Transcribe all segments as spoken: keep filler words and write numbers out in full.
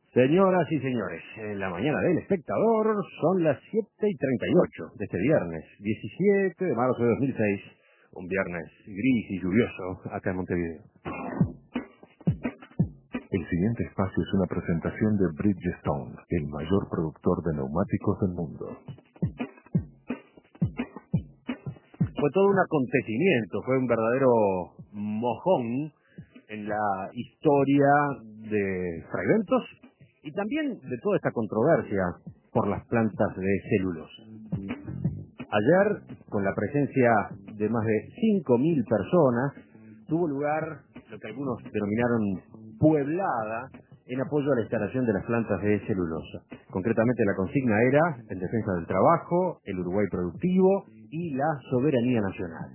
Señoras y señores, en la mañana del espectador son las siete y treinta y ocho de este viernes, diecisiete de marzo de dos mil seis, un viernes gris y lluvioso acá en Montevideo. El siguiente espacio es una presentación de Bridgestone, el mayor productor de neumáticos del mundo. Fue todo un acontecimiento, fue un verdadero mojón en la historia de Fragmentos y también de toda esta controversia por las plantas de celulosa. Ayer, con la presencia de más de cinco mil personas, tuvo lugar lo que algunos denominaron pueblada en apoyo a la instalación de las plantas de celulosa. Concretamente la consigna era en defensa del trabajo, el Uruguay productivo y la soberanía nacional.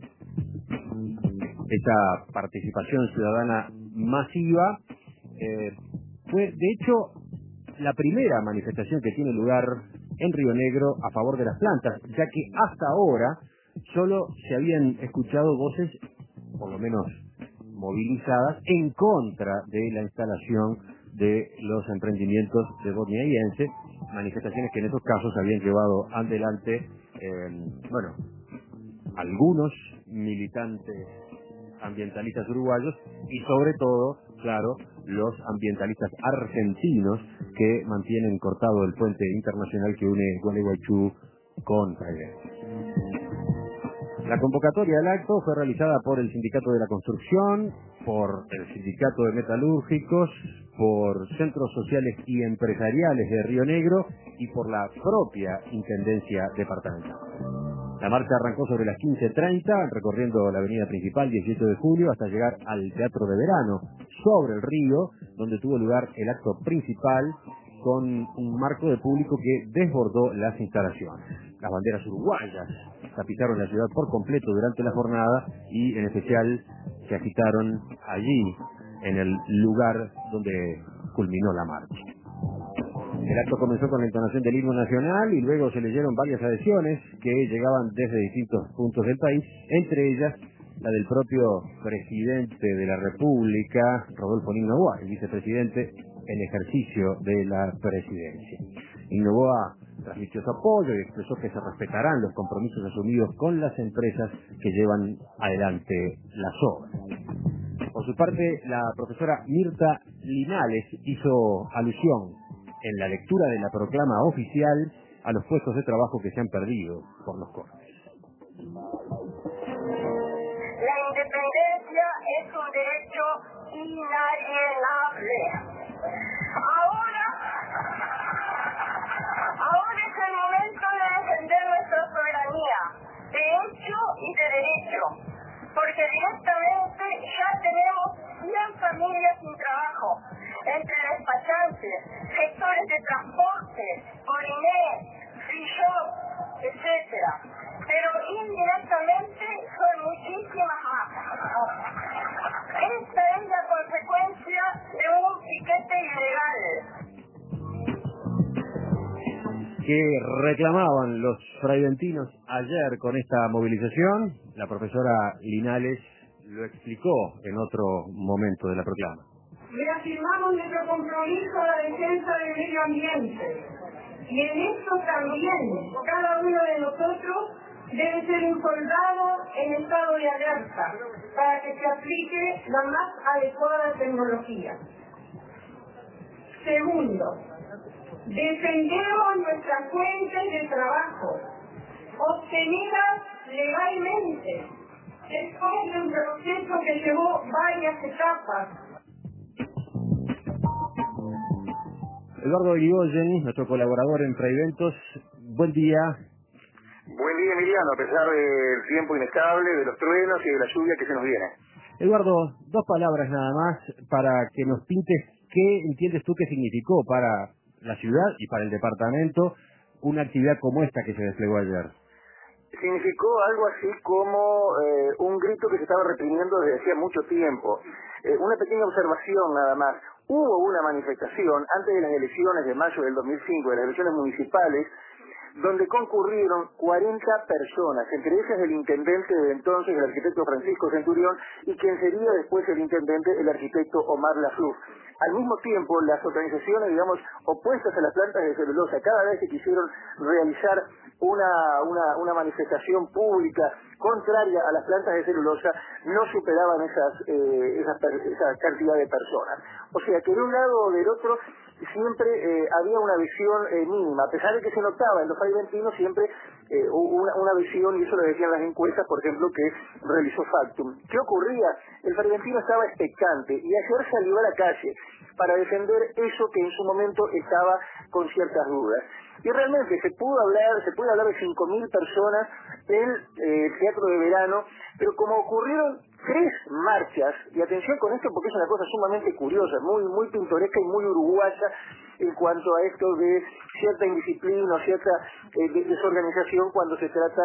Esa participación ciudadana masiva eh, fue, de hecho, la primera manifestación que tiene lugar en Río Negro a favor de las plantas, ya que hasta ahora solo se habían escuchado voces, por lo menos movilizadas, en contra de la instalación de los emprendimientos de Bosnia y Ense, manifestaciones que en esos casos habían llevado adelante, eh, bueno, algunos militantes ambientalistas uruguayos y sobre todo, claro, los ambientalistas argentinos que mantienen cortado el puente internacional que une Gualeguaychú con Fragmentos. La convocatoria del acto fue realizada por el Sindicato de la Construcción, por el Sindicato de Metalúrgicos, por centros sociales y empresariales de Río Negro y por la propia Intendencia Departamental. La marcha arrancó sobre las quince treinta, recorriendo la avenida principal dieciocho de julio hasta llegar al Teatro de Verano, sobre el río, donde tuvo lugar el acto principal con un marco de público que desbordó las instalaciones. Las banderas uruguayas tapizaron la ciudad por completo durante la jornada y en especial se agitaron allí, en el lugar donde culminó la marcha. El acto comenzó con la entonación del himno nacional y luego se leyeron varias adhesiones que llegaban desde distintos puntos del país, entre ellas la del propio presidente de la República, Rodolfo Nino Boa, el vicepresidente en ejercicio de la presidencia. Nino Boa transmitió su apoyo y expresó que se respetarán los compromisos asumidos con las empresas que llevan adelante las obras. Por su parte, la profesora Mirta Linales hizo alusión en la lectura de la proclama oficial a los puestos de trabajo que se han perdido por los cortes. La independencia es un derecho inalienable. Ahora, ahora es el momento de defender nuestra soberanía, de hecho y de derecho, porque directamente ya tenemos cien familias sin trabajo, entre despachantes, gestores de transporte, Moliné, Free Shop, etcétera. Pero indirectamente son muchísimas más. Esta es la consecuencia de un piquete ilegal. ¿Qué reclamaban los fragmentinos ayer con esta movilización? La profesora Linales lo explicó en otro momento de la proclama. Reafirmamos nuestro compromiso a la defensa del medio ambiente. Y en esto también, cada uno de nosotros debe ser un soldado en estado de alerta para que se aplique la más adecuada tecnología. Segundo, defendemos nuestras fuentes de trabajo, obtenidas legalmente, después de un proceso que llevó varias etapas. Eduardo Irigoyen, nuestro colaborador en Fragmentos, buen día. Buen día, Emiliano, a pesar del tiempo inestable, de los truenos y de la lluvia que se nos viene. Eduardo, dos palabras nada más para que nos pintes qué entiendes tú que significó para la ciudad y para el departamento una actividad como esta que se desplegó ayer. Significó algo así como eh, un grito que se estaba reprimiendo desde hacía mucho tiempo. Eh, una pequeña observación nada más. Hubo una manifestación antes de las elecciones de mayo del dos mil cinco, de las elecciones municipales, donde concurrieron cuarenta personas, entre ellas el intendente de entonces, el arquitecto Francisco Centurión, y quien sería después el intendente, el arquitecto Omar Lafleur. Al mismo tiempo, las organizaciones, digamos, opuestas a las plantas de celulosa, cada vez que quisieron realizar una, una, una manifestación pública contraria a las plantas de celulosa, no superaban esas, eh, esas, esa cantidad de personas. O sea que de un lado o del otro siempre eh, había una visión eh, mínima, a pesar de que se notaba en los fragmentinos siempre eh, una, una visión, y eso lo decían las encuestas, por ejemplo, que realizó Factum. ¿Qué ocurría? El fragmentino estaba expectante y ayer salió a la calle para defender eso que en su momento estaba con ciertas dudas. Y realmente se pudo hablar, se puede hablar de cinco mil personas en eh, el Teatro de Verano, pero como ocurrieron tres marchas, y atención con esto porque es una cosa sumamente curiosa, muy muy pintoresca y muy uruguaya en cuanto a esto de cierta indisciplina o cierta eh, desorganización cuando se trata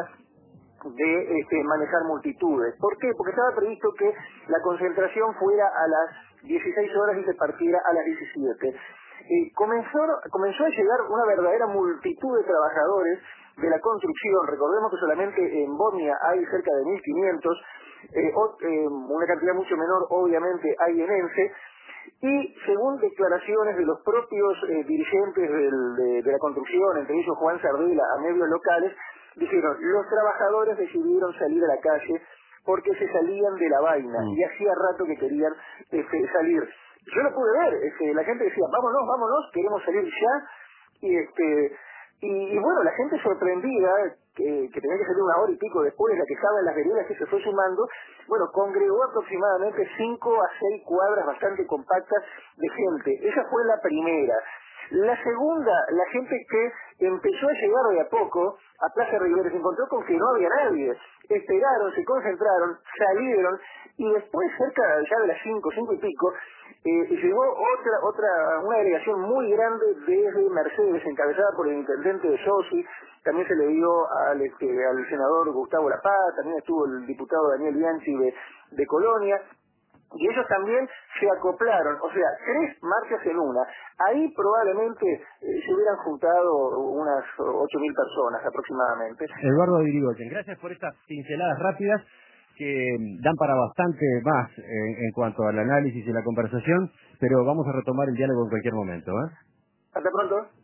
de este, manejar multitudes. ¿Por qué? Porque estaba previsto que la concentración fuera a las dieciséis horas y se partiera a las diecisiete. Eh, comenzó, comenzó a llegar una verdadera multitud de trabajadores de la construcción. Recordemos que solamente en Bosnia hay cerca de mil quinientos, eh, o, eh, una cantidad mucho menor obviamente hay en ENSE, y según declaraciones de los propios eh, dirigentes del, de, de la construcción, entre ellos Juan Sardela, a medios locales, dijeron, los trabajadores decidieron salir a la calle porque se salían de la vaina y hacía rato que querían este, salir. Yo lo pude ver, este, la gente decía, vámonos, vámonos, queremos salir ya, y este y, y bueno, la gente sorprendida, que, que tenía que salir una hora y pico después, la que estaba en las veredas que se fue sumando, bueno, congregó aproximadamente cinco a seis cuadras bastante compactas de gente. Esa fue la primera. La segunda, la gente que empezó a llegar de a poco a Plaza Rivera se encontró con que no había nadie. Esperaron, se concentraron, salieron y después cerca ya de las cinco, cinco y pico, eh, llegó otra, otra, una delegación muy grande desde Mercedes, encabezada por el intendente de Sosi. También se le dio al, este, al senador Gustavo La Paz, también estuvo el diputado Daniel Bianchi de, de Colonia. Y ellos también se acoplaron, o sea, tres marchas en una. Ahí probablemente eh, se hubieran juntado unas ocho mil personas aproximadamente. Eduardo Irigoyen, gracias por estas pinceladas rápidas que dan para bastante más en, en cuanto al análisis y la conversación, pero vamos a retomar el diálogo en cualquier momento, ¿eh? Hasta pronto.